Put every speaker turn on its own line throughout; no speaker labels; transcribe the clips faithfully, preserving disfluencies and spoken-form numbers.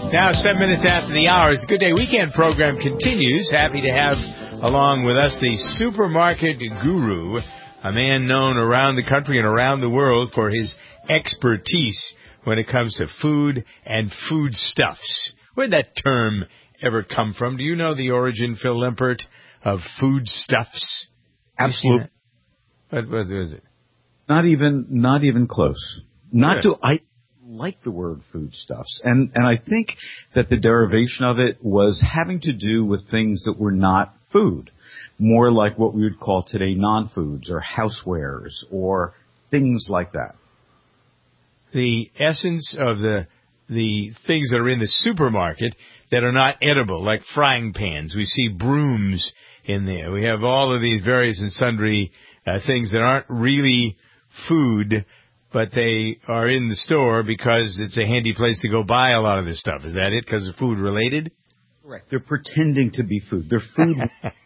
Now, seven minutes after the hour, the Good Day Weekend program continues. Happy to have along with us the supermarket guru, a man known around the country and around the world for his expertise when it comes to food and foodstuffs. Where'd that term ever come from? Do you know the origin, Phil Limpert, of foodstuffs?
Absolutely.
What, what is it?
Not even, not even close. Not
Good.
to, I like the word foodstuffs. And, and I think that the derivation of it was having to do with things that were not food. More like what we would call today non-foods or housewares or things like that.
The essence of the the things that are in the supermarket that are not edible, like frying pans. We see brooms in there. We have all of these various and sundry uh, things that aren't really food, but they are in the store because it's a handy place to go buy a lot of this stuff. Is that it? Because they're food related?
Correct. They're pretending to be food. They're food.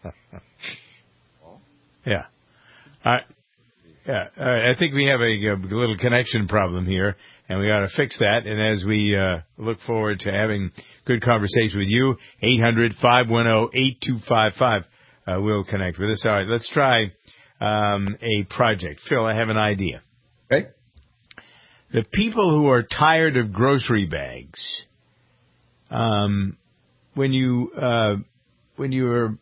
Yeah. All right. Yeah, uh, I think we have a, a little connection problem here, and we got to fix that. And as we uh, look forward to having good conversation with you, eight hundred, five one zero, eight two five five uh, will connect with us. All right, let's try um, a project. Phil, I have an idea.
Okay.
The people who are tired of grocery bags, um, when you uh, when you are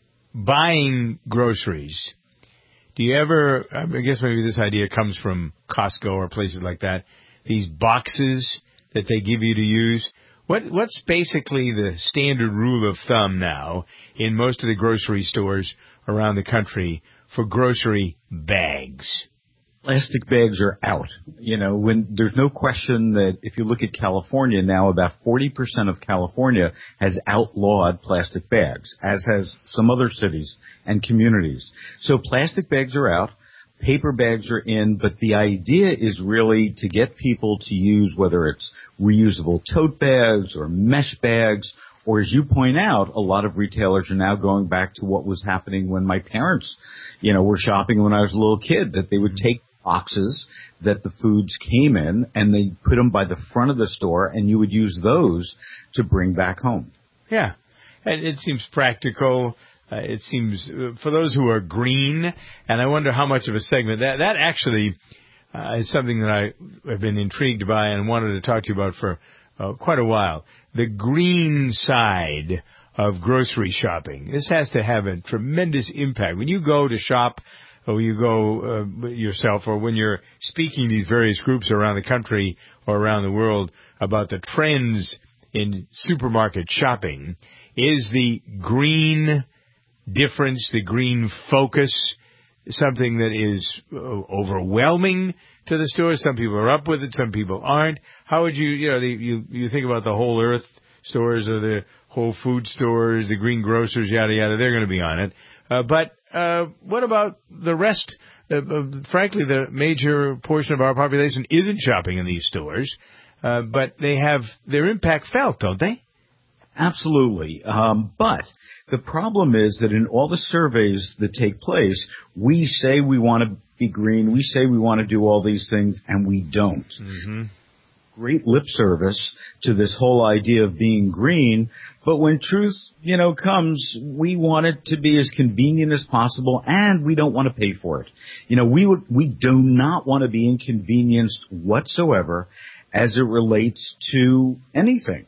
buying groceries, do you ever, I guess maybe this idea comes from Costco or places like that, these boxes that they give you to use. What What's basically the standard rule of thumb now in most of the grocery stores around the country for grocery bags?
Plastic bags are out. You know, when there's no question that if you look at California now, about forty percent of California has outlawed plastic bags, as has some other cities and communities. So plastic bags are out, paper bags are in, but the idea is really to get people to use whether it's reusable tote bags or mesh bags, or as you point out, a lot of retailers are now going back to what was happening when my parents, you know, were shopping when I was a little kid, that they would take boxes that the foods came in and they put them by the front of the store and you would use those to bring back home.
Yeah. And it seems practical. Uh, it seems uh, for those who are green, and I wonder how much of a segment that, that actually uh, is something that I have been intrigued by and wanted to talk to you about for uh, quite a while. The green side of grocery shopping. This has to have a tremendous impact. When you go to shop or you go uh, yourself, or when you're speaking to these various groups around the country or around the world about the trends in supermarket shopping, is the green difference, the green focus, something that is uh, overwhelming to the stores? Some people are up with it, some people aren't. How would you, you know, the, you, you think about the Whole Earth stores or the Whole Food stores, the green grocers, yada, yada, they're going to be on it. Uh, but uh, what about the rest? Uh, uh, frankly, the major portion of our population isn't shopping in these stores, uh, but they have their impact felt, don't they?
Absolutely. Um, but the problem is that in all the surveys that take place, we say we want to be green, we say we want to do all these things, and we don't.
Mm-hmm.
Great lip service to this whole idea of being green, but when truth, you know, comes, we want it to be as convenient as possible, and we don't want to pay for it. You know, we would, we do not want to be inconvenienced whatsoever as it relates to anything.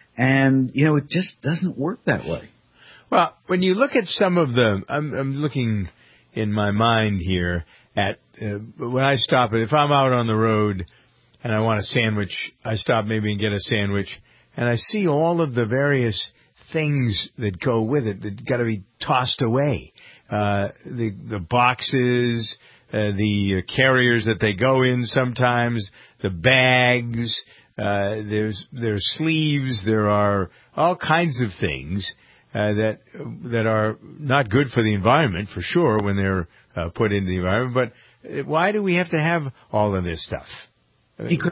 And, you know, it just doesn't work that way.
Well, when you look at some of the, I'm, I'm looking in my mind here at, uh, when I stop, if I'm out on the road and I want a sandwich, I stop maybe and get a sandwich, and I see all of the various things that go with it that got to be tossed away. Uh, the, the boxes, uh, the carriers that they go in sometimes, the bags, uh, there's, there's sleeves, there are all kinds of things, uh, that, that are not good for the environment, for sure, when they're, uh, put into the environment. But why do we have to have all of this stuff?
Because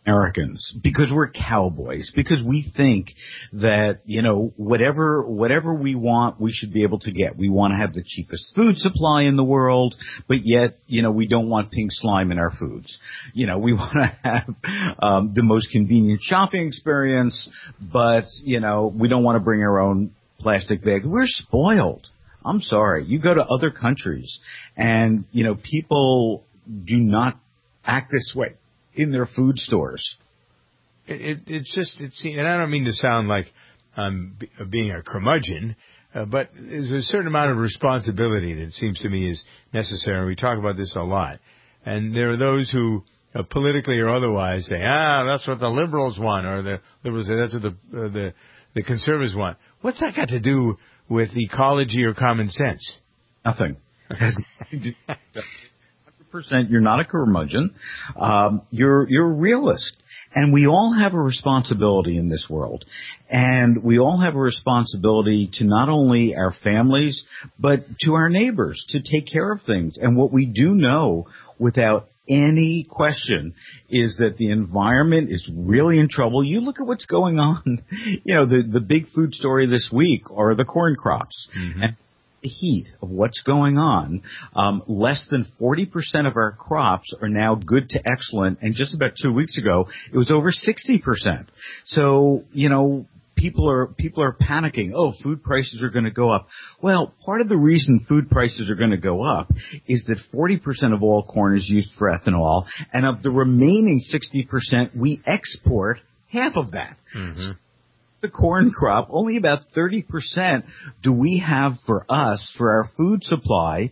Americans, because we're cowboys, because we think that, you know, whatever, whatever we want, we should be able to get. We want to have the cheapest food supply in the world, but yet, you know, we don't want pink slime in our foods. You know, we want to have, um, the most convenient shopping experience, but, you know, we don't want to bring our own plastic bag. We're spoiled. I'm sorry. You go to other countries and, you know, people do not act this way in their food stores.
It, it, it's just, it's, and I don't mean to sound like I'm b- being a curmudgeon, uh, but there's a certain amount of responsibility that seems to me is necessary. We talk about this a lot. And there are those who, uh, politically or otherwise, say, ah, that's what the liberals want, or the liberals say that's what the, uh, the, the conservatives want. What's that got to do with ecology or common sense?
Nothing. It has nothing to do with that. Percent, you're not a curmudgeon. Um, you're you're a realist, and we all have a responsibility in this world, and we all have a responsibility to not only our families but to our neighbors to take care of things. And what we do know, without any question, is that the environment is really in trouble. You look at what's going on. You know, the the big food story this week are the corn crops. Mm-hmm. And the heat of what's going on, um, less than forty percent of our crops are now good to excellent, and just about two weeks ago, it was over sixty percent. So, you know, people are people are panicking. Oh, food prices are going to go up. Well, part of the reason food prices are going to go up is that forty percent of all corn is used for ethanol, and of the remaining sixty percent, we export half of that. Mm-hmm. The corn crop, only about thirty percent do we have for us, for our food supply,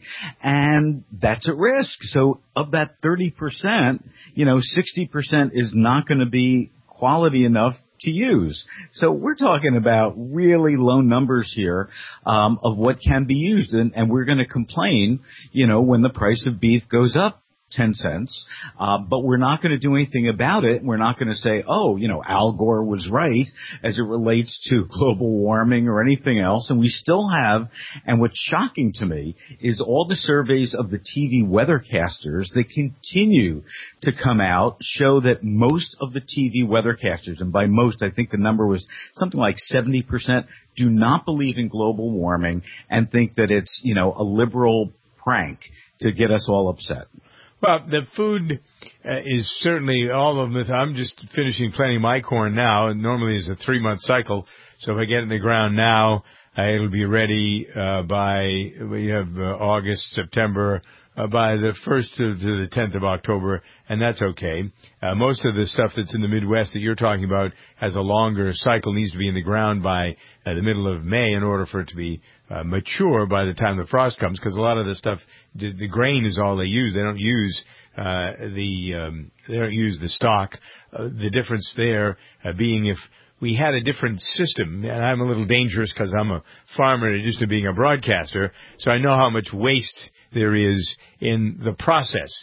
and that's at risk. So of that thirty percent, you know, sixty percent is not going to be quality enough to use. So we're talking about really low numbers here um, of what can be used, and, and we're going to complain, you know, when the price of beef goes up ten cents, uh, but we're not going to do anything about it. We're not going to say, oh, you know, Al Gore was right as it relates to global warming or anything else. And we still have, and what's shocking to me is all the surveys of the T V weathercasters that continue to come out show that most of the T V weathercasters, and by most, I think the number was something like seventy percent, do not believe in global warming and think that it's, you know, a liberal prank to get us all upset.
Well, the food uh, is certainly all of them. I'm just finishing planting my corn now, and normally it's a three-month cycle. So if I get it in the ground now, uh, it'll be ready uh, by, we have uh, August, September, uh, by the first to, to the tenth of October, and that's okay. Uh, most of the stuff that's in the Midwest that you're talking about has a longer cycle, needs to be in the ground by uh, the middle of May in order for it to be uh, mature by the time the frost comes, because a lot of the stuff, the, the grain is all they use. They don't use uh, the um, they don't use the stalk. Uh, the difference there uh, being if we had a different system, and I'm a little dangerous because I'm a farmer in addition to being a broadcaster, so I know how much waste there is in the process.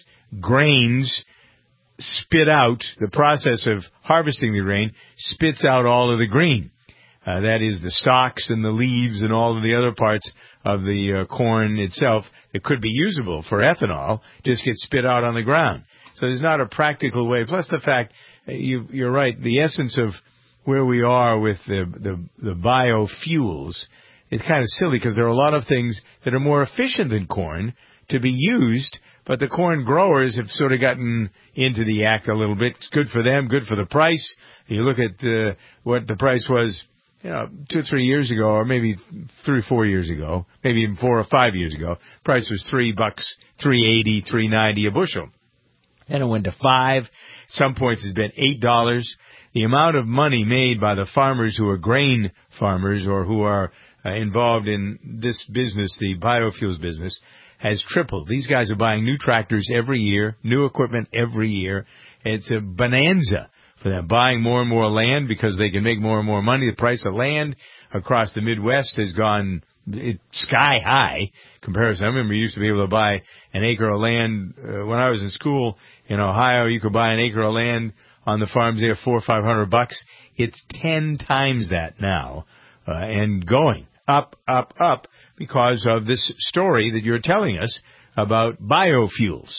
Grains spit out, the process of harvesting the grain spits out all of the green. Uh, that is the stalks and the leaves and all of the other parts of the uh, corn itself that could be usable for ethanol just get spit out on the ground. So there's not a practical way. Plus the fact, uh, you, you're right, the essence of where we are with the, the, the biofuels is kind of silly because there are a lot of things that are more efficient than corn to be used, but the corn growers have sort of gotten into the act a little bit. It's good for them, good for the price. You look at uh, what the price was, you know, two or three years ago, or maybe three or four years ago, maybe even four or five years ago. Price was three bucks, three eighty, three ninety a bushel. Then it went to five. At some points it's been eight dollars. The amount of money made by the farmers who are grain farmers or who are uh, involved in this business, the biofuels business, has tripled. These guys are buying new tractors every year, new equipment every year. It's a bonanza for them, buying more and more land because they can make more and more money. The price of land across the Midwest has gone it, sky high comparison. I remember you used to be able to buy an acre of land uh, when I was in school in Ohio. You could buy an acre of land on the farms there, four or five hundred bucks. It's ten times that now, uh, and going up, up, up because of this story that you're telling us about biofuels.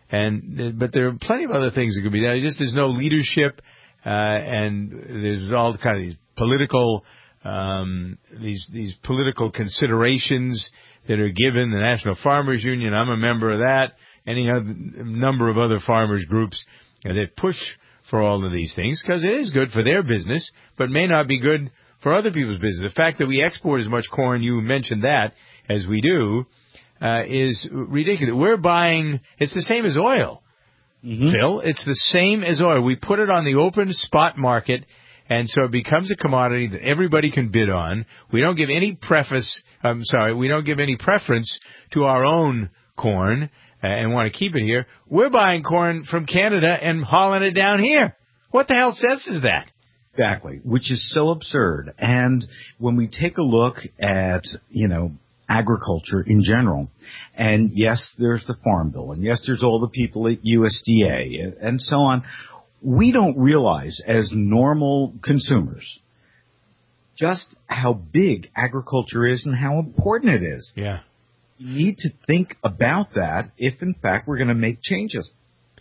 And but there are plenty of other things that could be done. Just there's no leadership, uh, and there's all kind of these political um, these these political considerations that are given. The National Farmers Union, I'm a member of that. Any other number of other farmers groups uh, that push for all of these things because it is good for their business, but may not be good for other people's business. The fact that we export as much corn, you mentioned that, as we do, uh, is ridiculous. We're buying, it's the same as oil, mm-hmm. Phil. It's the same as oil. We put it on the open spot market, and so it becomes a commodity that everybody can bid on. We don't give any preface, I'm sorry, we don't give any preference to our own corn uh, and want to keep it here. We're buying corn from Canada and hauling it down here. What the hell sense is that?
Exactly, which is so absurd. And when we take a look at, you know, agriculture in general, and yes, there's the Farm Bill, and yes, there's all the people at U S D A and so on, we don't realize as normal consumers just how big agriculture is and how important it is.
Yeah.
We need to think about that if, in fact, we're going to make changes.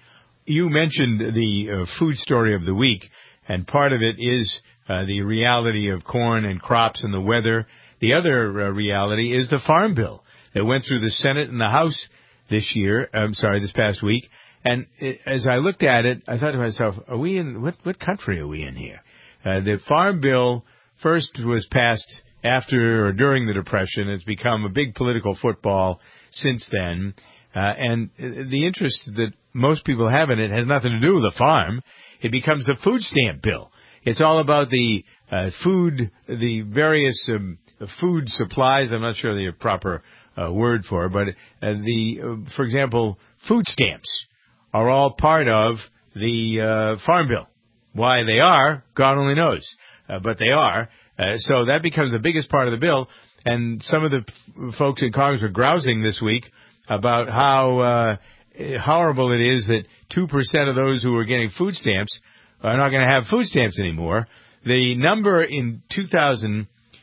You mentioned the uh, food story of the week. And part of it is uh, the reality of corn and crops and the weather. The other uh, reality is the Farm Bill that went through the Senate and the House this year. I'm sorry, this past week. And it, as I looked at it, I thought to myself, "Are we in what? What country are we in here?" Uh, the Farm Bill first was passed after or during the Depression. It's become a big political football since then. Uh, and the interest that most people have in it has nothing to do with the farm. It becomes the food stamp bill. It's all about the uh, food, the various um, food supplies. I'm not sure the proper uh, word for it, but uh, the, uh, for example, food stamps are all part of the uh, Farm Bill. Why they are, God only knows, uh, but they are. Uh, so that becomes the biggest part of the bill. And some of the f- folks in Congress are grousing this week about how uh, horrible it is that two percent of those who are getting food stamps are not going to have food stamps anymore. The number in two thousand,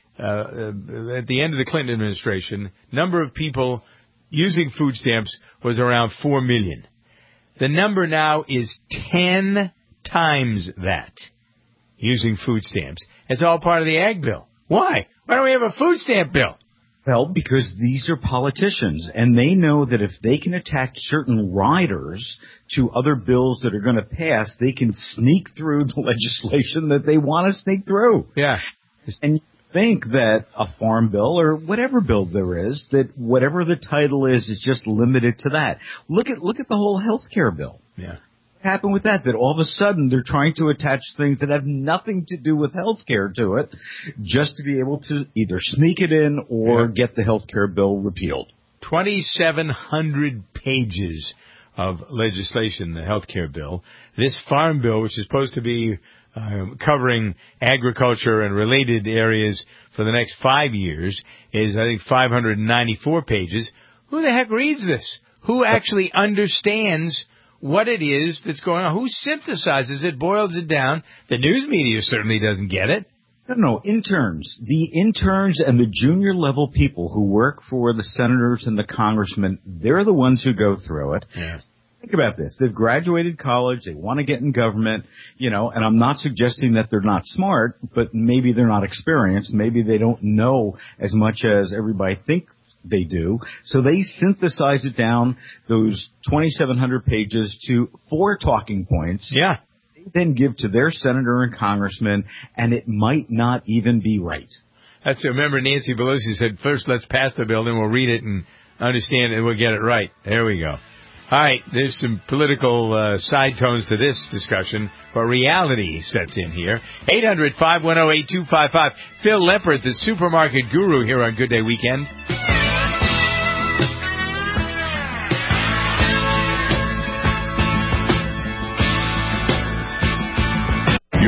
uh, at the end of the Clinton administration, number of people using food stamps was around four million. The number now is ten times that using food stamps. It's all part of the ag bill. Why? Why don't we have a food stamp bill?
Well, because these are politicians, and they know that if they can attach certain riders to other bills that are going to pass, they can sneak through the legislation that they want to sneak through.
Yeah.
And you think that a farm bill or whatever bill there is, that whatever the title is, is just limited to that. Look at look at the whole health care bill.
Yeah.
Happened with that, that all of a sudden they're trying to attach things that have nothing to do with healthcare to it just to be able to either sneak it in or yeah. get the healthcare bill repealed.
twenty-seven hundred pages of legislation, the healthcare bill. This farm bill, which is supposed to be uh, covering agriculture and related areas for the next five years, is, I think, five hundred ninety-four pages. Who the heck reads this? Who actually understands what it is that's going on? Who synthesizes it, boils it down? The news media certainly doesn't get it.
No, no, interns. The interns and the junior level people who work for the senators and the congressmen, they're the ones who go through it.
Yeah.
Think about this. They've graduated college. They want to get in government, you know, and I'm not suggesting that they're not smart, but maybe they're not experienced. Maybe they don't know as much as everybody thinks they do. So they synthesize it down, those twenty-seven hundred pages, to four talking points.
Yeah.
They then give to their senator and congressman, and it might not even be right.
That's, remember Nancy Pelosi said, first let's pass the bill, then we'll read it and understand it and we'll get it right. There we go. All right, there's some political uh, side tones to this discussion, but reality sets in here. eight hundred, five one zero, eight two five five. Phil Leppert, the supermarket guru, here on Good Day Weekend.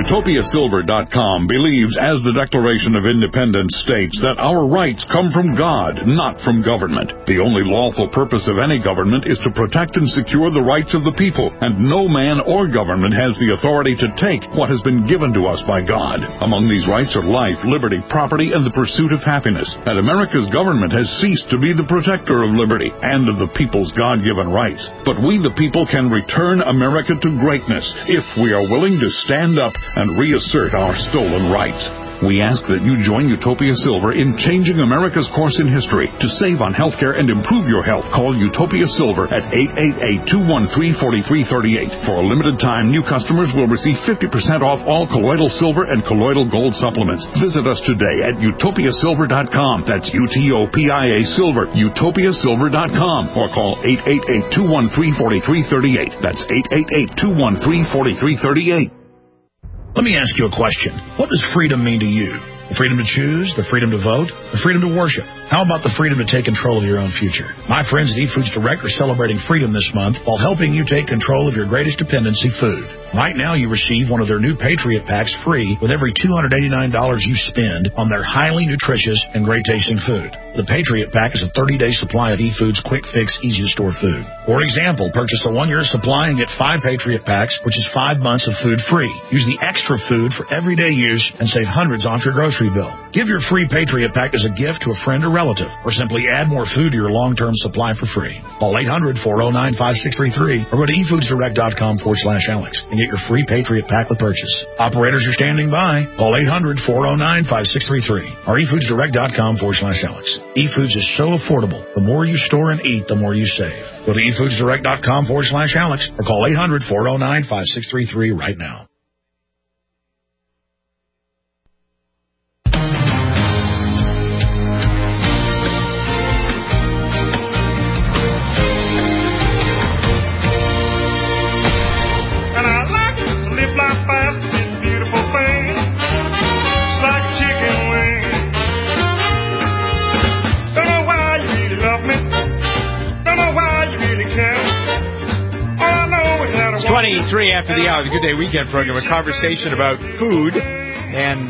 Utopia Silver dot com believes, as the Declaration of Independence states, that our rights come from God, not from government. The only lawful purpose of any government is to protect and secure the rights of the people, and no man or government has the authority to take what has been given to us by God. Among these rights are life, liberty, property, and the pursuit of happiness. And America's government has ceased to be the protector of liberty and of the people's God-given rights. But we, the people, can return America to greatness if we are willing to stand up and reassert our stolen rights. We ask that you join Utopia Silver in changing America's course in history. To save on healthcare and improve your health, call Utopia Silver at eight eight eight, two one three, four three three eight. For a limited time, new customers will receive fifty percent off all colloidal silver and colloidal gold supplements. Visit us today at Utopia Silver dot com. That's U T O P I A Silver, Utopia Silver dot com. Or call eight eight eight, two one three, four three three eight. That's eight eight eight, two one three, four three three eight.
Let me ask you a question. What does freedom mean to you? The freedom to choose, the freedom to vote, the freedom to worship. How about the freedom to take control of your own future? My friends at eFoods Direct are celebrating freedom this month while helping you take control of your greatest dependency, food. Right now, you receive one of their new Patriot Packs free with every two hundred eighty-nine dollars you spend on their highly nutritious and great-tasting food. The Patriot Pack is a thirty-day supply of eFoods quick-fix, easy-to-store food. For example, purchase a one-year supply and get five Patriot Packs, which is five months of food free. Use the extra food for everyday use and save hundreds off your grocery bill. Give your free Patriot Pack as a gift to a friend or relative, or simply add more food to your long-term supply for free. Call eight hundred, four oh nine, five six three three or go to eFoodsDirect.com forward slash Alex and get your free Patriot Pack with purchase. Operators are standing by. Call eight hundred, four oh nine, five six three three or eFoodsDirect.com forward slash Alex. eFoods is so affordable. The more you store and eat, the more you save. Go to eFoodsDirect.com forward slash Alex or call eight hundred, four oh nine, five six three three right now.
twenty-three after the hour, the Good Day Weekend program, a conversation about food and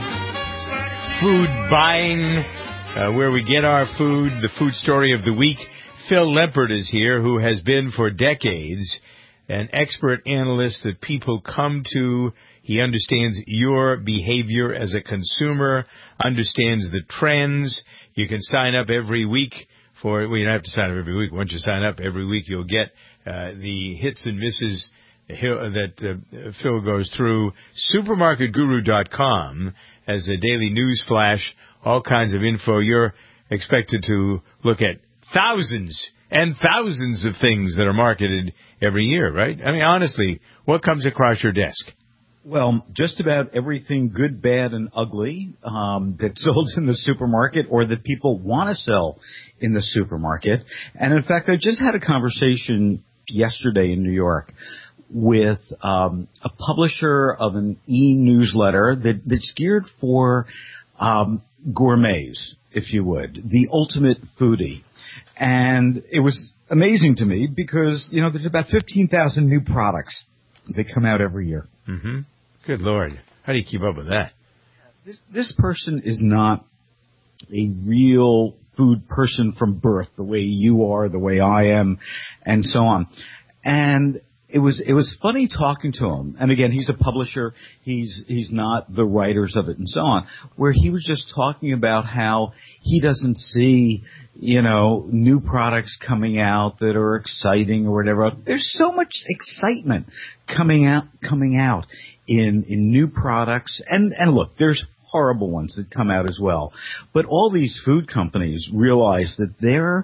food buying, uh, where we get our food, the food story of the week. Phil Lempert is here, who has been for decades an expert analyst that people come to. He understands your behavior as a consumer, understands the trends. You can sign up every week for, well, you don't have to sign up every week. Once you sign up every week, you'll get uh, the hits and misses that uh, Phil goes through. Supermarket Guru dot com as a daily news flash, all kinds of info. You're expected to look at thousands and thousands of things that are marketed every year, right? I mean, honestly, what comes across your desk?
Well, just about everything good, bad, and ugly um, that's sold in the supermarket or that people want to sell in the supermarket. And, in fact, I just had a conversation yesterday in New York with um, a publisher of an e-newsletter that, that's geared for um, gourmets, if you would, the ultimate foodie. And it was amazing to me because, you know, there's about fifteen thousand new products that come out every year.
Mm-hmm. Good Lord. How do you keep up with that?
This, this person is not a real food person from birth, the way you are, the way I am, and so on. And It was it was funny talking to him, and again, he's a publisher. He's he's not the writers of it and so on. Where he was just talking about how he doesn't see, you know, new products coming out that are exciting or whatever. There's so much excitement coming out coming out in in new products, and and look, there's horrible ones that come out as well. But all these food companies realize that their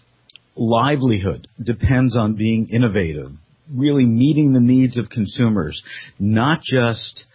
livelihood depends on being innovative, really meeting the needs of consumers, not just,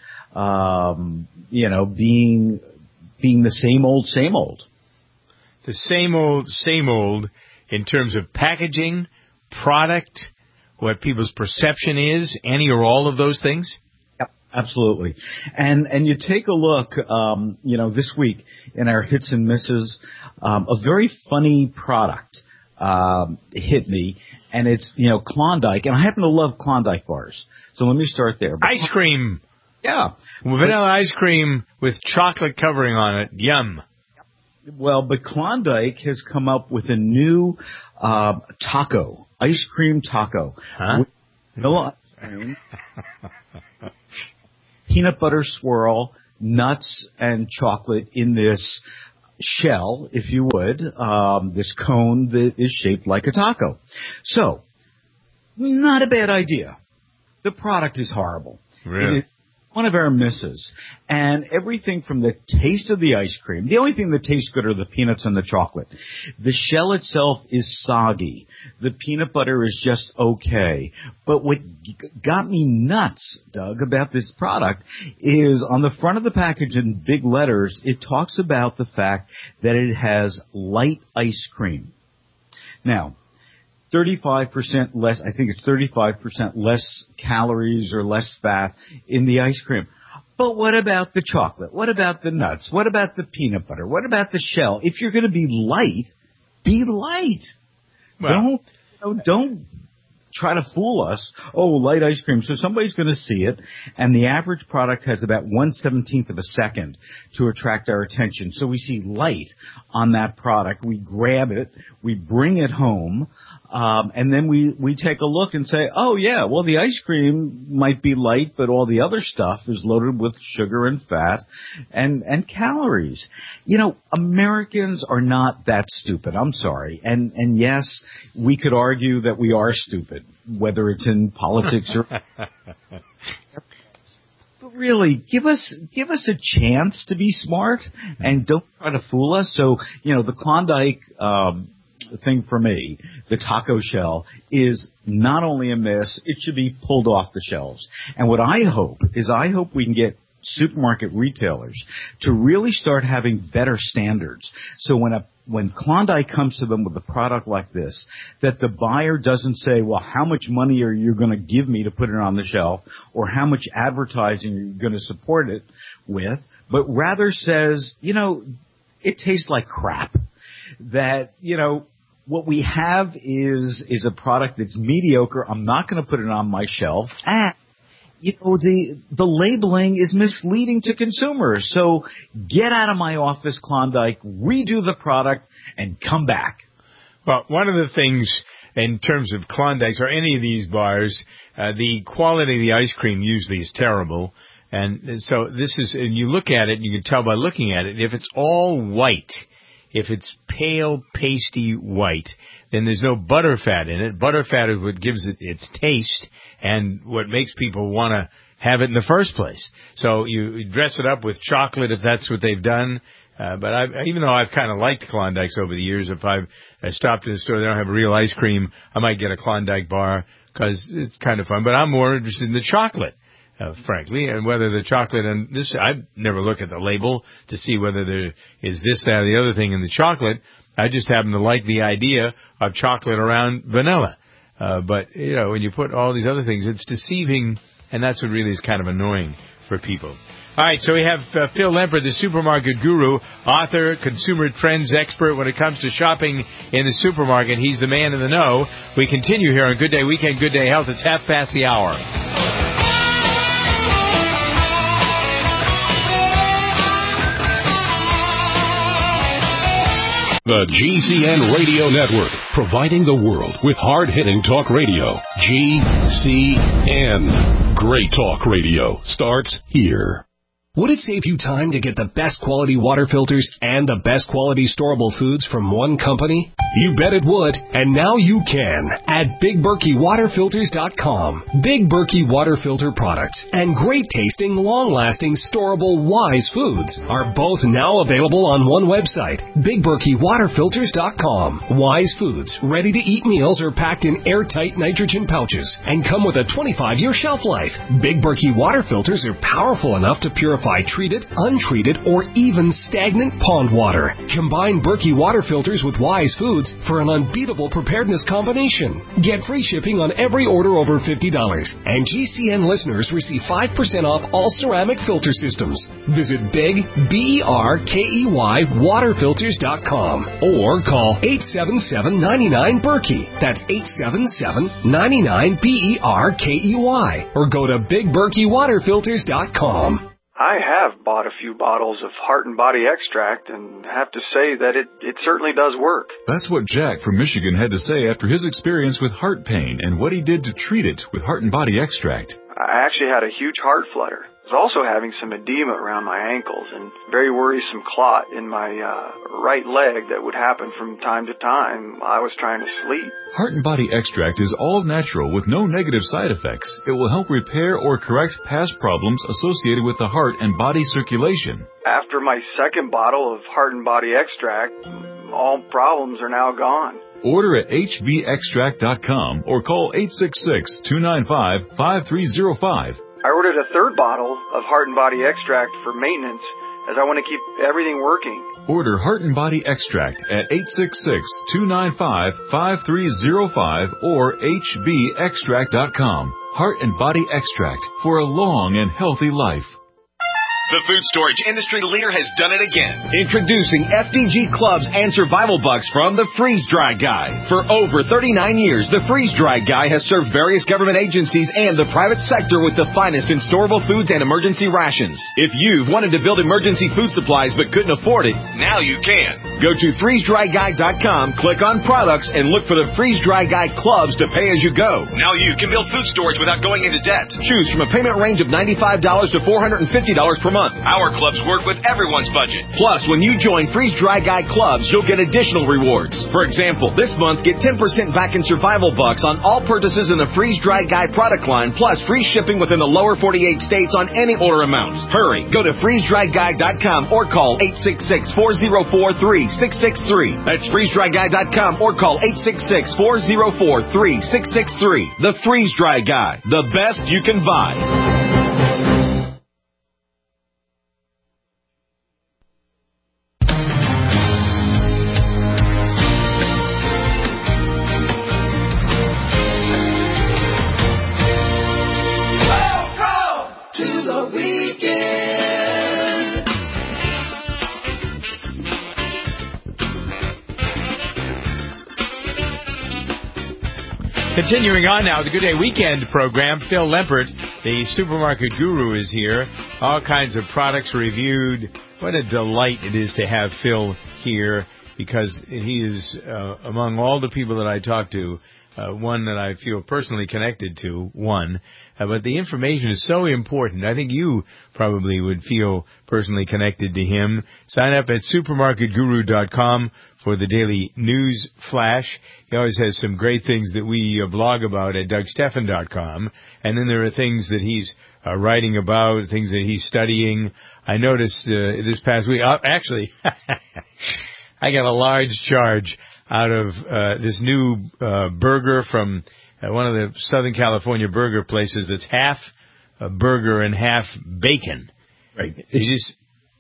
um, you know, being being the same old, same old.
The same old, same old in terms of packaging, product, what people's perception is, any or all of those things?
Yep, absolutely. And and you take a look, um, you know, this week in our hits and misses, um, a very funny product um, hit me. And it's, you know, Klondike. And I happen to love Klondike bars. So let me start there. But
ice cream.
Yeah.
Vanilla ice cream with chocolate covering on it. Yum.
Well, but Klondike has come up with a new uh, taco, ice cream taco.
Huh?
Vanilla ice cream, peanut butter swirl, nuts, and chocolate in this shell, if you would, um, this cone that is shaped like a taco. So, not a bad idea. The product is horrible.
Really?
It is one of our misses. And everything from the taste of the ice cream, the only thing that tastes good are the peanuts and the chocolate. The shell itself is soggy. The peanut butter is just okay. But what g- got me nuts, Doug, about this product is on the front of the package in big letters, it talks about the fact that it has light ice cream. Now, thirty-five percent less, I think it's thirty-five percent less calories or less fat in the ice cream. But what about the chocolate? What about the nuts? What about the peanut butter? What about the shell? If you're going to be light, be light.
Well,
don't, you know, don't try to fool us. Oh, light ice cream. So somebody's going to see it, and the average product has about one seventeenth of a second to attract our attention. So we see light on that product. We grab it. We bring it home. Um, and then we, we take a look and say, oh, yeah, well, the ice cream might be light, but all the other stuff is loaded with sugar and fat and, and calories. You know, Americans are not that stupid. I'm sorry. And, and yes, we could argue that we are stupid, whether it's in politics or... But really, give us give us a chance to be smart and don't try to fool us. So, you know, the Klondike... Um, thing for me, the taco shell, is not only a miss, it should be pulled off the shelves. And what I hope is I hope we can get supermarket retailers to really start having better standards. So when a when Klondike comes to them with a product like this, that the buyer doesn't say, well, how much money are you going to give me to put it on the shelf, or how much advertising are you going to support it with, but rather says, you know, it tastes like crap. That, you know, what we have is is a product that's mediocre. I'm not going to put it on my shelf. And, you know, the the labeling is misleading to consumers. So get out of my office, Klondike, redo the product, and come back.
Well, one of the things in terms of Klondikes or any of these bars, uh, the quality of the ice cream usually is terrible. And so this is, and you look at it, and you can tell by looking at it, if it's all white, if it's pale, pasty white, then there's no butterfat in it. Butterfat is what gives it its taste and what makes people want to have it in the first place. So you dress it up with chocolate if that's what they've done. Uh, but I've, even though I've kind of liked Klondikes over the years, if I've I stopped in the store, they don't have real ice cream, I might get a Klondike bar because it's kind of fun. But I'm more interested in the chocolate. Uh, frankly, and whether the chocolate and this, I never look at the label to see whether there is this, that, or the other thing in the chocolate. I just happen to like the idea of chocolate around vanilla. Uh, but, you know, when you put all these other things, it's deceiving, and that's what really is kind of annoying for people. All right, so we have uh, Phil Lempert, the supermarket guru, author, consumer trends expert when it comes to shopping in the supermarket. He's the man in the know. We continue here on Good Day Weekend, Good Day Health. It's half past the hour.
The G C N Radio Network, providing the world with hard-hitting talk radio. G C N. Great talk radio starts here. Would it save you time to get the best quality water filters and the best quality storable foods from one company? You bet it would, and now you can at Big Berkey Water Filters dot com. Big Berkey Water Filter products and great-tasting, long-lasting, storable Wise foods are both now available on one website, Big Berkey Water Filters dot com. Wise foods, ready-to-eat meals are packed in airtight nitrogen pouches and come with a twenty-five year shelf life. Big Berkey Water Filters are powerful enough to purify purify treated, untreated, or even stagnant pond water. Combine Berkey water filters with Wise Foods for an unbeatable preparedness combination. Get free shipping on every order over fifty dollars. And G C N listeners receive five percent off all ceramic filter systems. Visit Big, B E R K E Y, water filters dot com or call eight seven seven, nine nine, Berkey. That's eight seven seven, nine nine, B E R K E Y. Or go to big berkey water filters dot com.
I have bought a few bottles of Heart and Body Extract and have to say that it, it certainly does work.
That's what Jack from Michigan had to say after his experience with heart pain and what he did to treat it with Heart and Body Extract.
I actually had a huge heart flutter. I was also having some edema around my ankles and very worrisome clot in my uh, right leg that would happen from time to time while I was trying to sleep.
Heart and Body Extract is all natural with no negative side effects. It will help repair or correct past problems associated with the heart and body circulation.
After my second bottle of Heart and Body Extract, all problems are now gone.
Order at H B extract dot com or call eight six six, two nine five, five three zero five.
I ordered a third bottle of Heart and Body Extract for maintenance as I want to keep everything working.
Order Heart and Body Extract at eight six six, two nine five, five three zero five or H B extract dot com. Heart and Body Extract for a long and healthy life.
The food storage industry leader has done it again. Introducing F D G Clubs and Survival Bucks from the Freeze Dry Guy. For over thirty-nine years, the Freeze Dry Guy has served various government agencies and the private sector with the finest in storable foods and emergency rations. If you've wanted to build emergency food supplies but couldn't afford it, now you can. Go to freeze dry guy dot com, click on products, and look for the Freeze Dry Guy Clubs to pay as you go. Now you can build food storage without going into debt. Choose from a payment range of ninety-five dollars to four hundred fifty dollars per month. Our clubs work with everyone's budget. Plus, when you join Freeze Dry Guy Clubs, you'll get additional rewards. For example, this month, get ten percent back in Survival Bucks on all purchases in the Freeze Dry Guy product line, plus free shipping within the lower forty-eight states on any order amount. Hurry, go to freeze dry guy dot com or call eight six six, four zero four, three six six three. That's freeze dry guy dot com or call eight six six, four zero four, three six six three. The Freeze Dry Guy, the best you can buy.
Continuing on now, the Good Day Weekend program. Phil Lempert, the supermarket guru, is here. All kinds of products reviewed. What a delight it is to have Phil here, because he is, uh, among all the people that I talk to, uh, one that I feel personally connected to, one. Uh, but the information is so important. I think you probably would feel personally connected to him. Sign up at supermarket guru dot com for the daily news flash. He always has some great things that we uh, blog about at doug steffen dot com. And then there are things that he's uh, writing about, things that he's studying. I noticed uh, this past week, uh, actually, I got a large charge out of uh, this new uh, burger from uh, one of the Southern California burger places that's half a burger and half bacon.
Right.
It's just,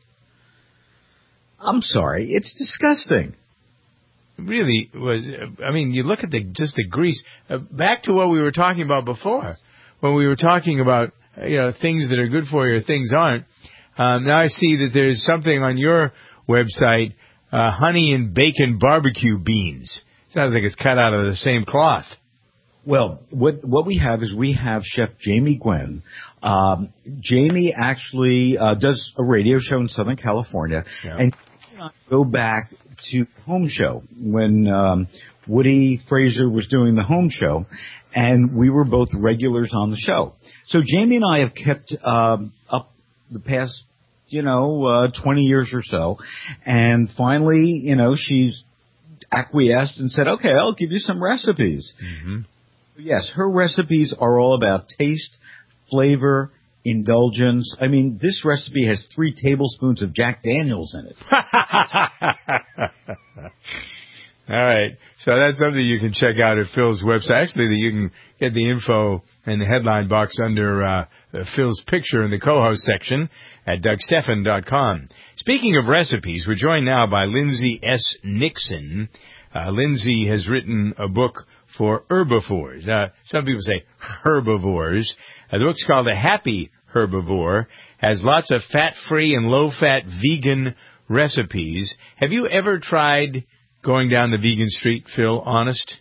I'm sorry, it's disgusting.
Really was. I mean, you look at the just the grease. Uh, back to what we were talking about before, when we were talking about you know things that are good for you or things aren't. Um, now I see that there's something on your website, uh, honey and bacon barbecue beans. Sounds like it's cut out of the same cloth.
Well, what what we have is we have Chef Jamie Gwen. Um, Jamie actually uh, does a radio show in Southern California, yeah. and go back to the home show when um, Woody Fraser was doing the home show, and we were both regulars on the show. So Jamie and I have kept um, up the past, you know, uh, twenty years or so, and finally, you know, she's acquiesced and said, okay, I'll give you some recipes.
Mm-hmm.
Yes, her recipes are all about taste, flavor, indulgence. I mean, this recipe has three tablespoons of Jack Daniels in it.
All right. So that's something you can check out at Phil's website. Actually, you can get the info in the headline box under uh, Phil's picture in the co-host section at Doug Stephan dot com. Speaking of recipes, we're joined now by Lindsay S. Nixon. Uh, Lindsay has written a book for herbivores. Uh, some people say herbivores. Uh, the book's called The Happy Herbivore. Has lots of fat-free and low-fat vegan recipes. Have you ever tried going down the vegan street, Phil? Honest?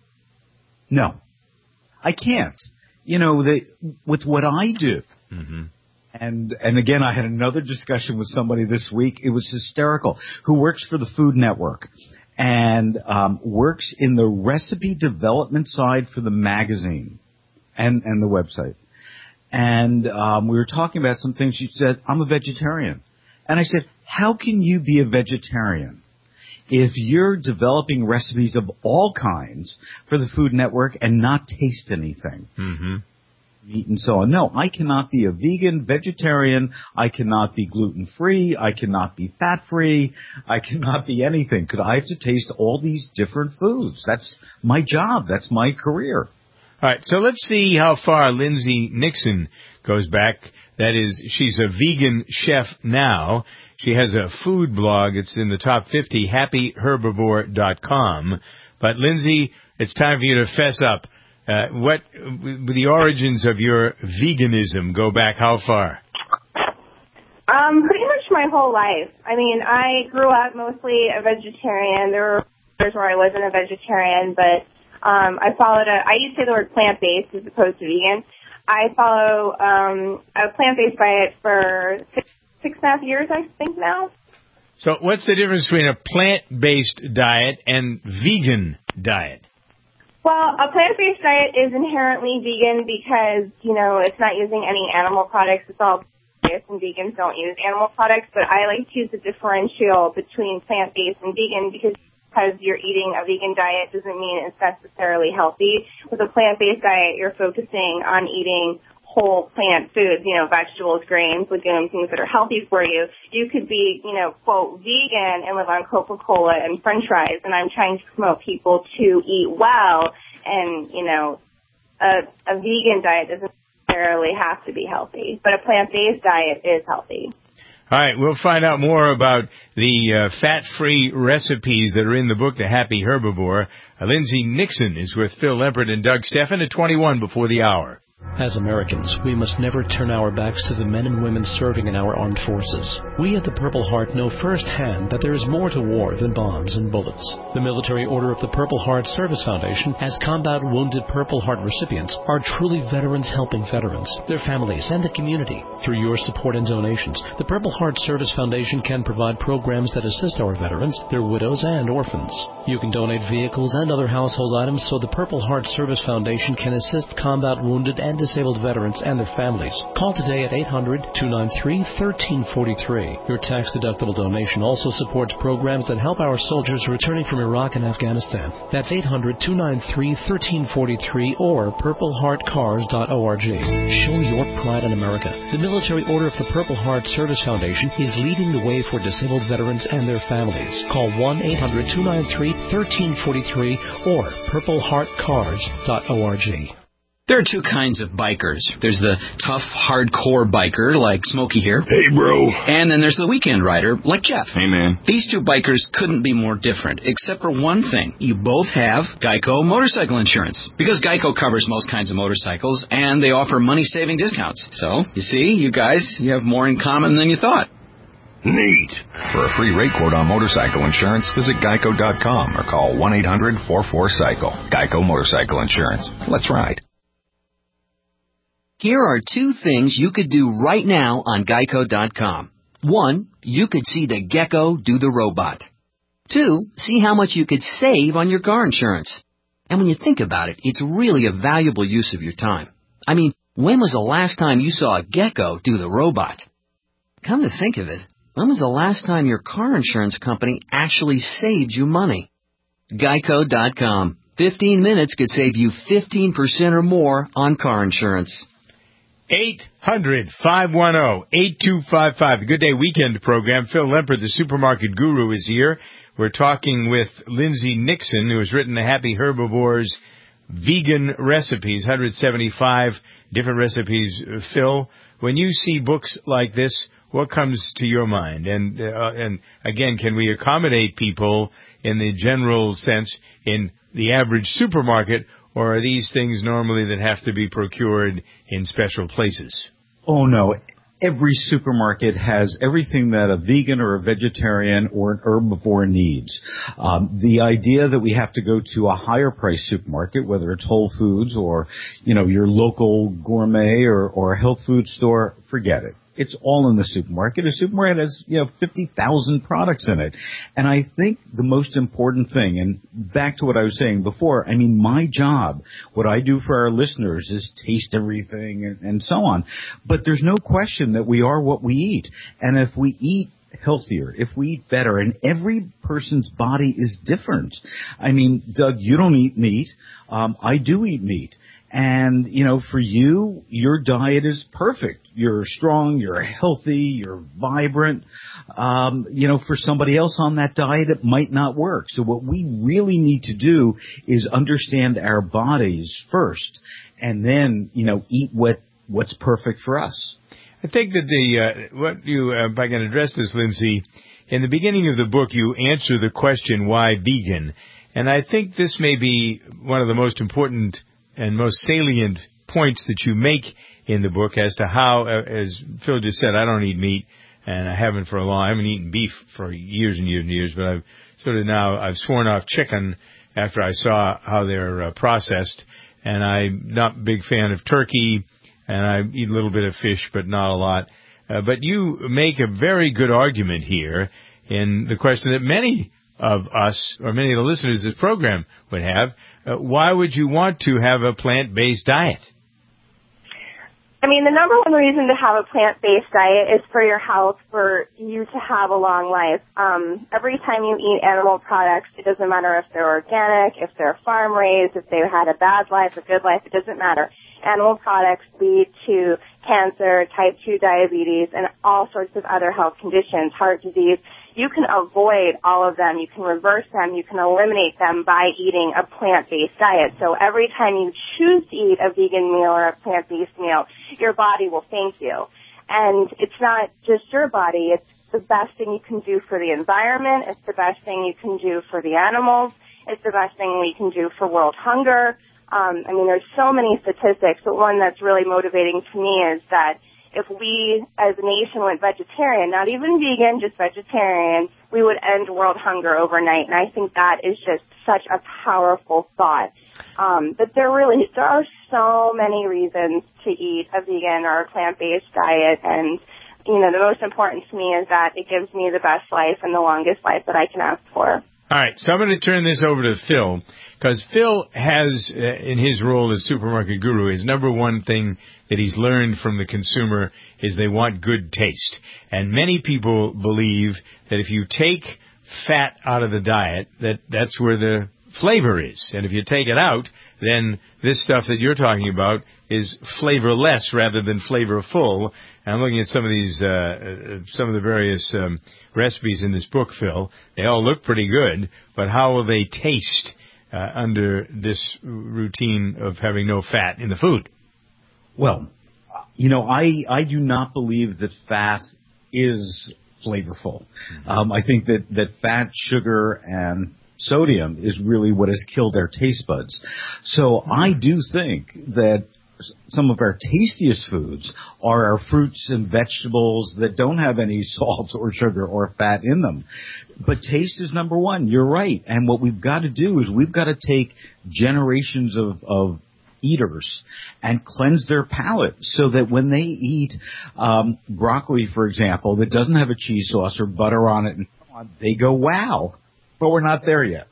No, I can't. You know, the, with what I do, mm-hmm. and and again, I had another discussion with somebody this week. It was hysterical. Who works for the Food Network and um, works in the recipe development side for the magazine and and the website. And um, we were talking about some things. She said, "I'm a vegetarian," and I said, "How can you be a vegetarian if you're developing recipes of all kinds for the Food Network and not taste anything?" Mm-hmm. Meat and so on. No, I cannot be a vegan, vegetarian. I cannot be gluten-free. I cannot be fat-free. I cannot be anything because I have to taste all these different foods. That's my job. That's my career.
All right, so let's see how far Lindsay Nixon goes back. That is, she's a vegan chef now. She has a food blog. It's in the top fifty, happy herbivore dot com. But, Lindsay, it's time for you to fess up. Uh, what the origins of your veganism go back how far?
Um, pretty much my whole life. I mean, I grew up mostly a vegetarian. There were years where I wasn't a vegetarian, but um, I followed a, I used to say the word plant-based as opposed to vegan. I follow um, a plant-based diet for six, six and a half years, I think now.
So what's the difference between a plant-based diet and vegan diet?
Well, a plant-based diet is inherently vegan because, you know, it's not using any animal products. It's all plant-based, and vegans don't use animal products. But I like to use the differential between plant-based and vegan because because you're eating a vegan diet doesn't mean it's necessarily healthy. With a plant-based diet, you're focusing on eating whole plant foods, you know, vegetables, grains, legumes, things that are healthy for you. You could be, you know, quote, vegan and live on Coca-Cola and French fries, and I'm trying to promote people to eat well, and, you know, a, a vegan diet doesn't necessarily have to be healthy, but a plant-based diet is healthy.
All right, we'll find out more about the uh, fat-free recipes that are in the book, The Happy Herbivore. Uh, Lindsay Nixon is with Phil Lempert and Doug Stephan at twenty-one before the hour.
As Americans, we must never turn our backs to the men and women serving in our armed forces. We at the Purple Heart know firsthand that there is more to war than bombs and bullets. The Military Order of the Purple Heart Service Foundation, as combat wounded Purple Heart recipients, are truly veterans helping veterans, their families, and the community. Through your support and donations, the Purple Heart Service Foundation can provide programs that assist our veterans, their widows, and orphans. You can donate vehicles and other household items so the Purple Heart Service Foundation can assist combat wounded and disabled veterans and their families. Call today at eight hundred, two nine three, one three four three. Your tax-deductible donation also supports programs that help our soldiers returning from Iraq and Afghanistan. That's eight hundred, two nine three, one three four three or purple heart cars dot org. Show your pride in America. The Military Order of the Purple Heart Service Foundation is leading the way for disabled veterans and their families. Call one eight hundred, two nine three, one three four three or purple heart cars dot org.
There are two kinds of bikers. There's the tough, hardcore biker, like Smokey here.
Hey, bro.
And then there's the weekend rider, like Jeff.
Hey, man.
These two bikers couldn't be more different, except for one thing. You both have Geico motorcycle insurance. Because Geico covers most kinds of motorcycles, and they offer money-saving discounts. So, you see, you guys, you have more in common than you thought.
Neat. For a free rate quote on motorcycle insurance, visit geico dot com or call one eight hundred, four four, cycle. Geico Motorcycle Insurance. Let's ride.
Here are two things you could do right now on geico dot com. One, you could see the gecko do the robot. Two, see how much you could save on your car insurance. And when you think about it, it's really a valuable use of your time. I mean, when was the last time you saw a gecko do the robot? Come to think of it, when was the last time your car insurance company actually saved you money? geico dot com. fifteen minutes could save you fifteen percent or more on car insurance.
eight hundred, five one zero, eight two five five. The Good Day Weekend program. Phil Lemper, the supermarket guru, is here. We're talking with Lindsay Nixon, who has written the Happy Herbivores Vegan Recipes, one hundred seventy-five different recipes. Phil, when you see books like this, what comes to your mind? And uh, and again, can we accommodate people in the general sense in the average supermarket, or are these things normally that have to be procured in special places?
Oh, no. Every supermarket has everything that a vegan or a vegetarian or an herbivore needs. Um, the idea that we have to go to a higher price supermarket, whether it's Whole Foods or, you know, your local gourmet or, or health food store, forget it. It's all in the supermarket. A supermarket has, you know, fifty thousand products in it. And I think the most important thing, and back to what I was saying before, I mean, my job, what I do for our listeners is taste everything and, and so on. But there's no question that we are what we eat. And if we eat healthier, if we eat better, and every person's body is different. I mean, Doug, you don't eat meat. Um, I do eat meat. And, you know, for you, your diet is perfect. You're strong, you're healthy, you're vibrant. Um, you know, for somebody else on that diet, it might not work. So what we really need to do is understand our bodies first and then, you know, eat what, what's perfect for us.
I think that the, uh, what you, uh, if I can address this, Lindsay, in the beginning of the book, you answer the question, why vegan? And I think this may be one of the most important and most salient points that you make in the book as to how, uh, as Phil just said, I don't eat meat, and I haven't for a long, I haven't eaten beef for years and years and years, but I've sort of now, I've sworn off chicken after I saw how they're uh, processed, and I'm not a big fan of turkey, and I eat a little bit of fish, but not a lot. Uh, but you make a very good argument here in the question that many of us, or many of the listeners of this program would have. Uh, why would you want to have a plant-based diet?
I mean, the number one reason to have a plant-based diet is for your health, for you to have a long life. Um, every time you eat animal products, it doesn't matter if they're organic, if they're farm-raised, if they've had a bad life, a good life, it doesn't matter. Animal products lead to cancer, type two diabetes, and all sorts of other health conditions, heart disease. You can avoid all of them. You can reverse them. You can eliminate them by eating a plant-based diet. So every time you choose to eat a vegan meal or a plant-based meal, your body will thank you. And it's not just your body. It's the best thing you can do for the environment. It's the best thing you can do for the animals. It's the best thing we can do for world hunger. Um, I mean, there's so many statistics, but one that's really motivating to me is that if we, as a nation, went vegetarian, not even vegan, just vegetarian, we would end world hunger overnight. And I think that is just such a powerful thought. Um, but there really, there are so many reasons to eat a vegan or a plant-based diet. And, you know, the most important to me is that it gives me the best life and the longest life that I can ask for.
All right, so I'm going to turn this over to Phil, because Phil has, uh, in his role as supermarket guru, his number one thing that he's learned from the consumer is they want good taste. And many people believe that if you take fat out of the diet, that that's where the flavor is. And if you take it out, then this stuff that you're talking about is flavorless rather than flavorful. And I'm looking at some of these, uh, some of the various um, recipes in this book, Phil. They all look pretty good, but how will they taste uh, under this routine of having no fat in the food?
Well, you know, I, I do not believe that fat is flavorful. Mm-hmm. Um, I think that, that fat, sugar, and sodium is really what has killed our taste buds. So mm-hmm. I do think that some of our tastiest foods are our fruits and vegetables that don't have any salt or sugar or fat in them. But taste is number one. You're right. And what we've got to do is we've got to take generations of, of eaters and cleanse their palate so that when they eat um, broccoli, for example, that doesn't have a cheese sauce or butter on it, and so on, they go, wow. But we're not there yet.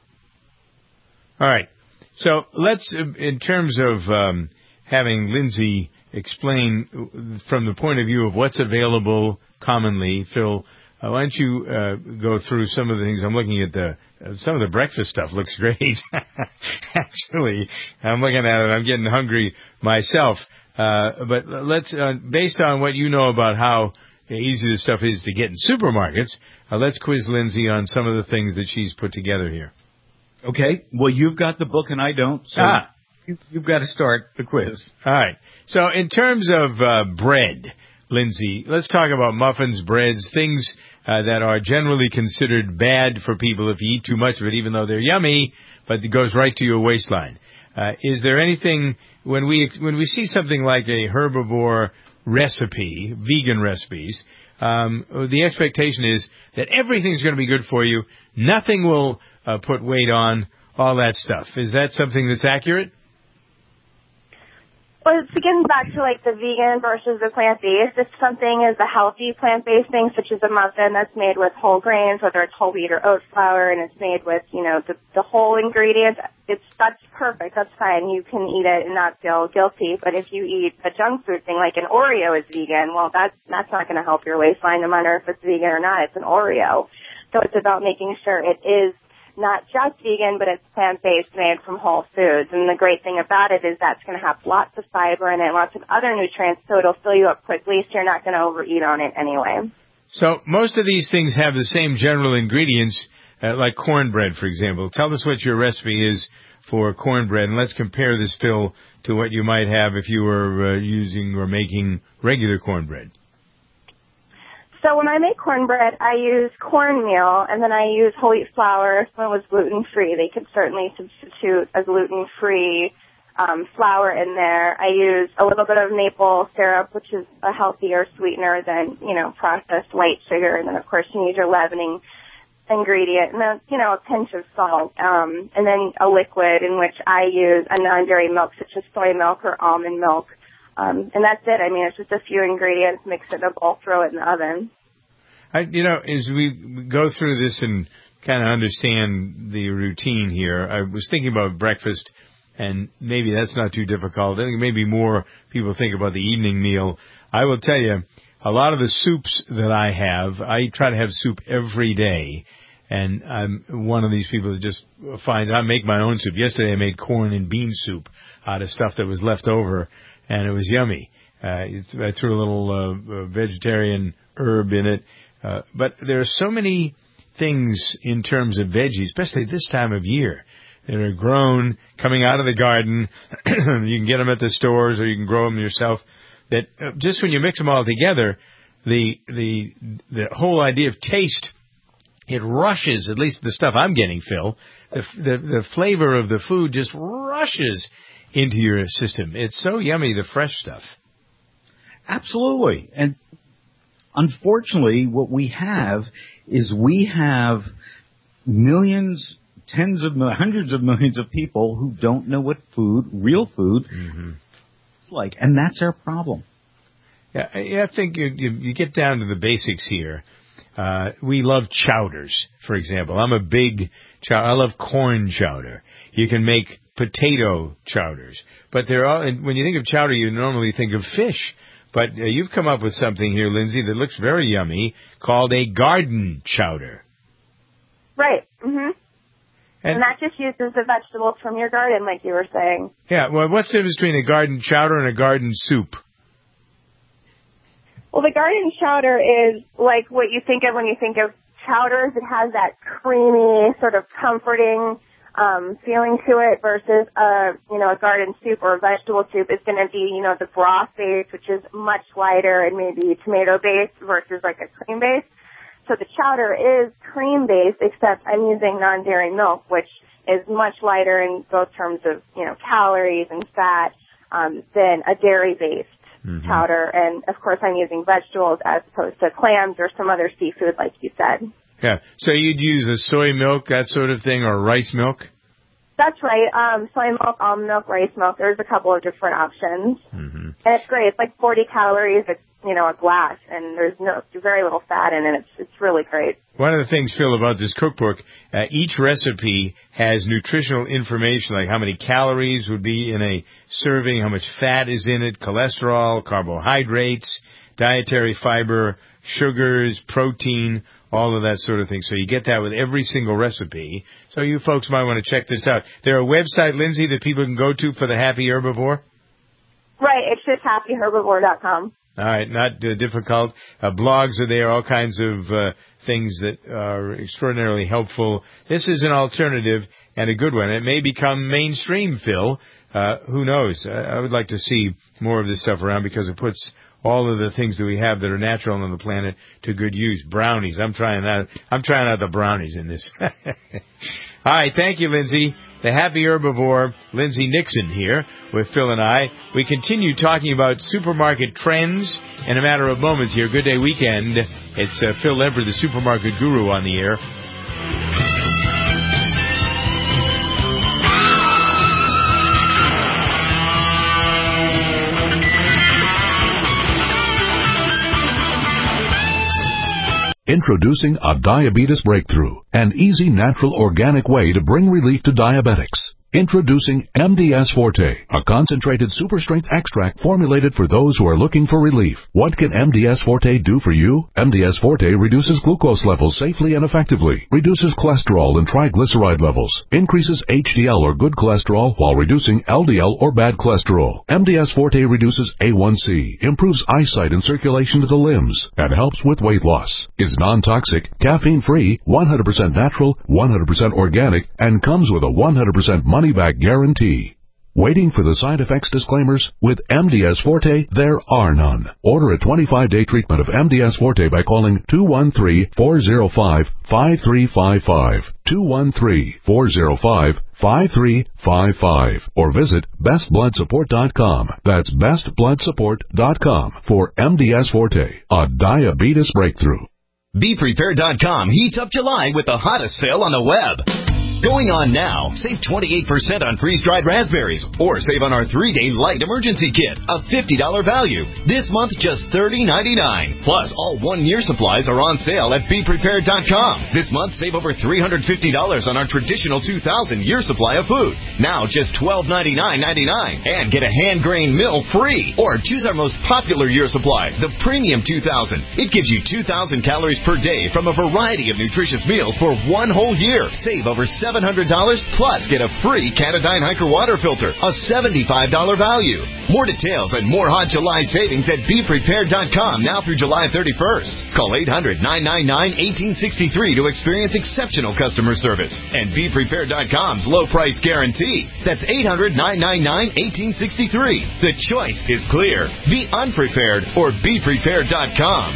All right. So let's, in terms of um, having Lindsay explain from the point of view of what's available commonly, Phil, uh, why don't you uh, go through some of the things? I'm looking at the uh, some of the breakfast stuff looks great. Actually, I'm looking at it. I'm getting hungry myself. Uh, but let's, uh, based on what you know about how easy this stuff is to get in supermarkets, uh, let's quiz Lindsay on some of the things that she's put together here.
Okay. Well, you've got the book and I don't, so
ah.
you, you've got to start the quiz.
All right. So in terms of uh, bread, Lindsay, let's talk about muffins, breads, things uh, that are generally considered bad for people if you eat too much of it, even though they're yummy, but it goes right to your waistline. Uh, is there anything, when we when we see something like a herbivore recipe, vegan recipes, um, the expectation is that everything's going to be good for you, nothing will uh, put weight on, all that stuff. Is that something that's accurate?
Well, it begins back to like the vegan versus the plant-based. If something is a healthy plant-based thing, such as a muffin that's made with whole grains, whether it's whole wheat or oat flour, and it's made with, you know, the, the whole ingredients, it's that's perfect. That's fine. You can eat it and not feel guilty. But if you eat a junk food thing like an Oreo is vegan, well, that's that's not going to help your waistline, no matter if it's vegan or not. It's an Oreo, so it's about making sure it is not just vegan, but it's plant-based, made from whole foods. And the great thing about it is that's going to have lots of fiber in it, lots of other nutrients, so it'll fill you up quickly, so you're not going to overeat on it anyway.
So most of these things have the same general ingredients, uh, like cornbread, for example. Tell us what your recipe is for cornbread, and let's compare this, Phil, to what you might have if you were uh, using or making regular cornbread.
So when I make cornbread, I use cornmeal, and then I use whole wheat flour. If it was gluten-free, they could certainly substitute a gluten-free um, flour in there. I use a little bit of maple syrup, which is a healthier sweetener than, you know, processed white sugar. And then, of course, you use your leavening ingredient, and then, you know, a pinch of salt, um, and then a liquid in which I use a non-dairy milk, such as soy milk or almond milk. Um, and that's it. I mean, it's just a few ingredients, mix it in a bowl, throw it in the oven.
I, you know, as we go through this and kind of understand the routine here, I was thinking about breakfast, and maybe that's not too difficult. I think maybe more people think about the evening meal. I will tell you, a lot of the soups that I have, I try to have soup every day. And I'm one of these people that just find I make my own soup. Yesterday I made corn and bean soup out of stuff that was left over, and it was yummy. Uh, I threw a little uh, vegetarian herb in it. Uh, but there are so many things in terms of veggies, especially this time of year, that are grown coming out of the garden. You can get them at the stores, or you can grow them yourself. That uh, just when you mix them all together, the the the whole idea of taste, it rushes. At least the stuff I'm getting, Phil, the the, the flavor of the food just rushes into your system. It's so yummy, the fresh stuff.
Absolutely, and unfortunately, what we have is we have millions, tens of millions, hundreds of millions of people who don't know what food, real food, mm-hmm. is like, and that's our problem.
Yeah, I think you, you, you get down to the basics here. Uh, we love chowders, for example. I'm a big chowder. I love corn chowder. You can make potato chowders, but they're all. And when you think of chowder, you normally think of fish. But uh, you've come up with something here, Lindsay, that looks very yummy, called a garden chowder.
Right. Mm-hmm. And, and that just uses the vegetables from your garden, like you were saying.
Yeah. Well, what's the difference between a garden chowder and a garden soup?
Well, the garden chowder is like what you think of when you think of chowders. It has that creamy, sort of comforting Um, feeling to it versus a, you know, a garden soup or a vegetable soup is going to be, you know, the broth base, which is much lighter, and maybe tomato based versus like a cream base. So the chowder is cream based, except I'm using non-dairy milk, which is much lighter in both terms of, you know, calories and fat, um, than a dairy based mm-hmm. chowder. And of course I'm using vegetables as opposed to clams or some other seafood, like you said.
Yeah, so you'd use a soy milk, that sort of thing, or rice milk?
That's right. Um, soy milk, almond milk, rice milk. There's a couple of different options. Mm-hmm. And it's great. It's like forty calories, it's, you know, a glass, and there's no very little fat in it. It's, it's really great.
One of the things, Phil, about this cookbook, uh, each recipe has nutritional information, like how many calories would be in a serving, how much fat is in it, cholesterol, carbohydrates, dietary fiber, sugars, protein, all of that sort of thing. So you get that with every single recipe. So you folks might want to check this out. There a website, Lindsay, that people can go to for the Happy Herbivore?
Right, it's just happy herbivore dot com.
All right, not uh, difficult. Uh, blogs are there, all kinds of uh, things that are extraordinarily helpful. This is an alternative and a good one. It may become mainstream, Phil. Uh, who knows? I, I would like to see more of this stuff around because it puts all of the things that we have that are natural on the planet to good use. Brownies. I'm trying that. I'm trying out the brownies in this. All right, thank you, Lindsay. The Happy Herbivore, Lindsay Nixon here with Phil and I. We continue talking about supermarket trends in a matter of moments here. Good Day Weekend. It's uh, Phil Lemper, the supermarket guru, on the air.
Introducing a diabetes breakthrough, an easy, natural, organic way to bring relief to diabetics. Introducing M D S Forte, a concentrated super-strength extract formulated for those who are looking for relief. What can M D S Forte do for you? M D S Forte reduces glucose levels safely and effectively, reduces cholesterol and triglyceride levels, increases H D L or good cholesterol while reducing L D L or bad cholesterol. M D S Forte reduces A one C, improves eyesight and circulation to the limbs, and helps with weight loss. Is non-toxic, caffeine-free, one hundred percent natural, one hundred percent organic, and comes with a one hundred percent money-back guarantee. Waiting for the side effects disclaimers? With M D S Forte, there are none. Order a twenty-five day treatment of M D S Forte by calling two one three, four zero five, five three five five, two one three, four zero five, five three five five, or visit best blood support dot com. That's best blood support dot com for M D S Forte, a diabetes breakthrough.
Be Prepared dot com heats up July with the hottest sale on the web. Going on now. Save twenty-eight percent on freeze-dried raspberries, or save on our three-day light emergency kit, a fifty dollars value. This month, just thirty ninety-nine. Plus, all one-year supplies are on sale at Be Prepared dot com. This month, save over three hundred fifty dollars on our traditional two thousand year supply of food. Now, just twelve ninety-nine ninety-nine. And get a hand-grained mill free. Or choose our most popular year supply, the Premium two thousand. It gives you two thousand calories per day from a variety of nutritious meals for one whole year. Save over seven hundred dollars, plus get a free Canadyne Hiker water filter, a seventy-five dollars value. More details and more hot July savings at Be Prepared dot com now through July thirty-first. Call eight hundred, nine nine nine, one eight six three to experience exceptional customer service and Be Prepared dot com's low price guarantee. That's eight hundred, nine nine nine, one eight six three. The choice is clear. Be unprepared or Be Prepared dot com.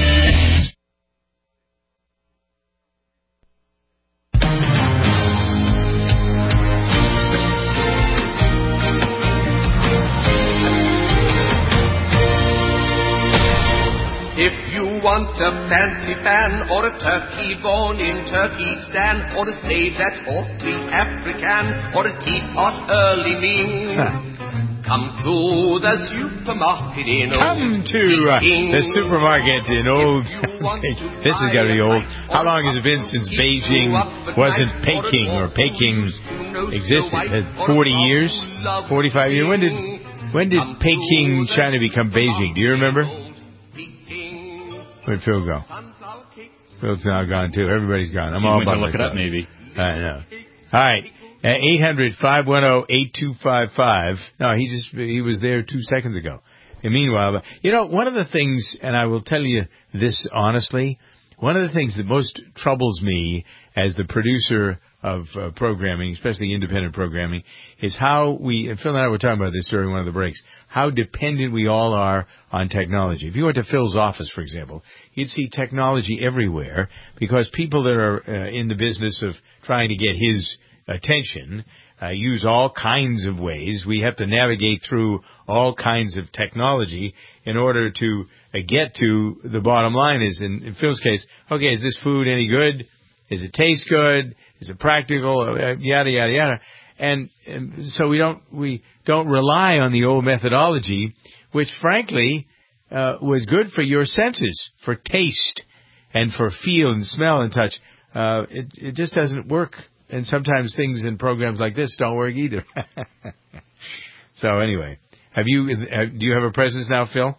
If you want a fancy fan or a turkey born in Turkestan or a slave that's awfully African or a teapot early Ming, come to the supermarket in Old
Come to uh, the supermarket in Old This has got to be old. How long has it been since Beijing wasn't Peking or Peking existed? forty years? forty-five years? When did, when did Peking, China become Beijing? Do you remember? Where'd Phil go? Phil's now gone, too. Everybody's gone. I'm
you
all
went
about
to look
myself.
it up, maybe.
I know. All right. Uh, eight hundred, five one zero, eight two five five. No, he just, he was there two seconds ago. And meanwhile, you know, one of the things, and I will tell you this honestly, one of the things that most troubles me as the producer of uh, programming, especially independent programming, is how we, and Phil and I were talking about this during one of the breaks, how dependent we all are on technology. If you went to Phil's office, for example, you'd see technology everywhere because people that are uh, in the business of trying to get his attention uh, use all kinds of ways. We have to navigate through all kinds of technology in order to uh, get to the bottom line is, in, in Phil's case, okay, is this food any good? Does it taste good? Is it practical? Uh, yada, yada, yada. And, and so we don't, we don't rely on the old methodology, which frankly, uh, was good for your senses, for taste and for feel and smell and touch. Uh, it, it just doesn't work. And sometimes things in programs like this don't work either. So anyway, have you, uh, do you have a presence now, Phil?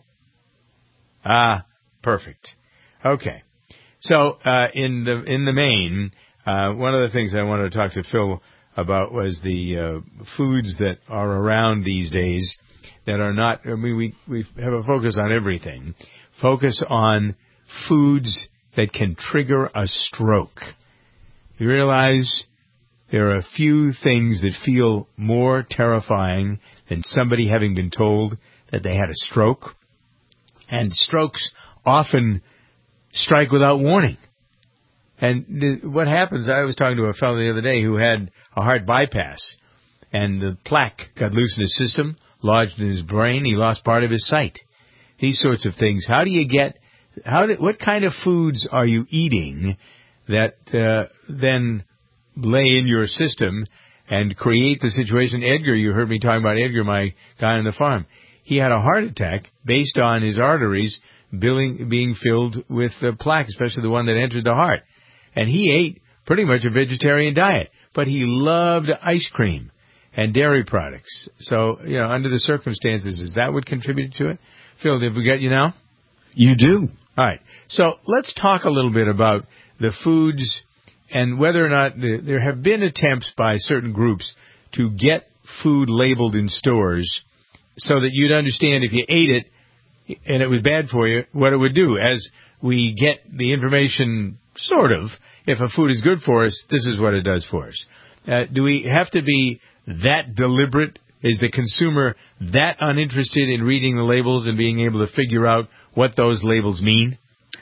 Ah, perfect. Okay. So, uh, in the, in the main, uh, one of the things I wanted to talk to Phil about was the, uh, foods that are around these days that are not, I mean, we, we have a focus on everything. Focus on foods that can trigger a stroke. You realize there are a few things that feel more terrifying than somebody having been told that they had a stroke. And strokes often strike without warning. And the, what happens, I was talking to a fellow the other day who had a heart bypass, and the plaque got loose in his system, lodged in his brain, he lost part of his sight. These sorts of things. How do you get, how do, what kind of foods are you eating that uh, then lay in your system and create the situation? Edgar, you heard me talking about Edgar, my guy on the farm. He had a heart attack based on his arteries being, being filled with uh, plaque, especially the one that entered the heart. And he ate pretty much a vegetarian diet, but he loved ice cream and dairy products. So, you know, under the circumstances, is that what contributed to it? Phil, did we get you now?
You do.
All right. So let's talk a little bit about the foods and whether or not the, there have been attempts by certain groups to get food labeled in stores so that you'd understand if you ate it and it was bad for you, what it would do. As we get the information, sort of, if a food is good for us, this is what it does for us. Uh, do we have to be that deliberate? Is the consumer that uninterested in reading the labels and being able to figure out what those labels mean?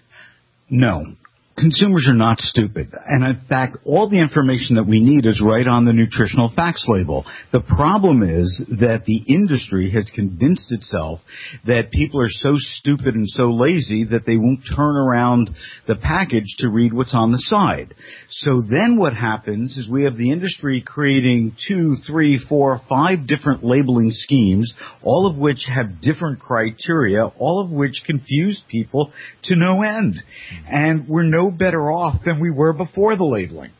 No. Consumers are not stupid. And in fact, all the information that we need is right on the nutritional facts label. The problem is that the industry has convinced itself that people are so stupid and so lazy that they won't turn around the package to read what's on the side. So then what happens is we have the industry creating two, three, four, five different labeling schemes, all of which have different criteria, all of which confuse people to no end. And we're no better off than we were before the labeling.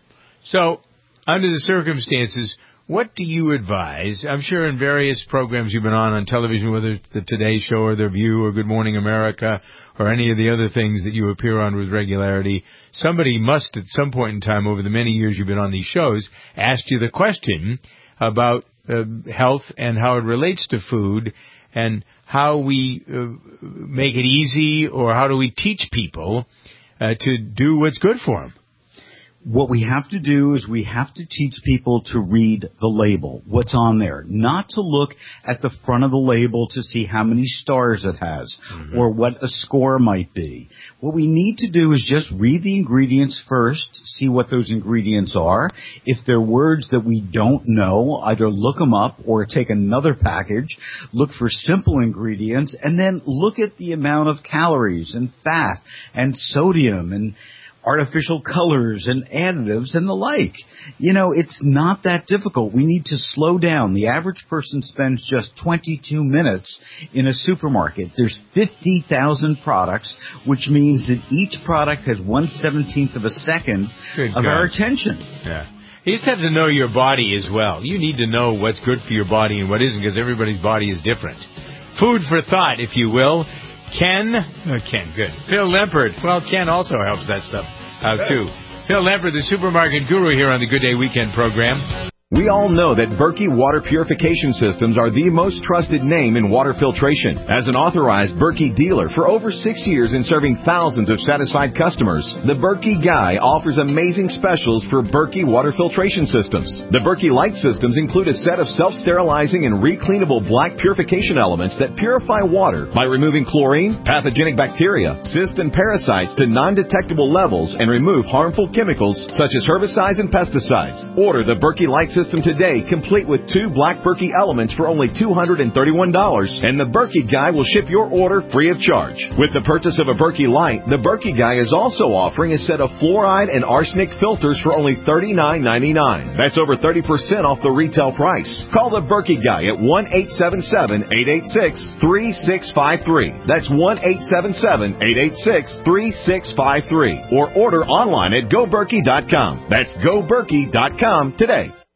So, under the circumstances, what do you advise? I'm sure in various programs you've been on on television, whether it's the Today Show or The View or Good Morning America or any of the other things that you appear on with regularity, somebody must at some point in time over the many years you've been on these shows ask you the question about uh, health and how it relates to food and how we uh, make it easy, or how do we teach people Uh, to do what's good for them.
What we have to do is we have to teach people to read the label, what's on there, not to look at the front of the label to see how many stars it has mm-hmm. or what a score might be. What we need to do is just read the ingredients first, see what those ingredients are. If they're words that we don't know, either look them up or take another package, look for simple ingredients, and then look at the amount of calories and fat and sodium and artificial colors and additives and the like. You know, it's not that difficult. We need to slow down. The average person spends just twenty-two minutes in a supermarket. There's fifty thousand products, which means that each product has one seventeenth of a second good of God. Our attention.
Yeah. You just have to know your body as well. You need to know what's good for your body and what isn't, because everybody's body is different. Food for thought, if you will. Ken, oh, Ken, good. Phil Lempert. Well, Ken also helps that stuff out, too. Phil Lempert, the supermarket guru here on the Good Day Weekend program.
We all know that Berkey Water Purification Systems are the most trusted name in water filtration. As an authorized Berkey dealer for over six years and serving thousands of satisfied customers, the Berkey Guy offers amazing specials for Berkey Water Filtration Systems. The Berkey Light Systems include a set of self-sterilizing and recleanable black purification elements that purify water by removing chlorine, pathogenic bacteria, cysts, and parasites to non-detectable levels and remove harmful chemicals such as herbicides and pesticides. Order the Berkey Light System today, complete with two black Berkey elements for only two hundred thirty-one dollars, and the Berkey Guy will ship your order free of charge. With the purchase of a Berkey Light, the Berkey Guy is also offering a set of fluoride and arsenic filters for only thirty-nine ninety-nine. That's over thirty percent off the retail price. Call the Berkey Guy at one eight seven seven, eight eight six, three six five three. That's one eight seven seven, eight eight six, three six five three. Or order online at go berkey dot com. That's go berkey dot com today.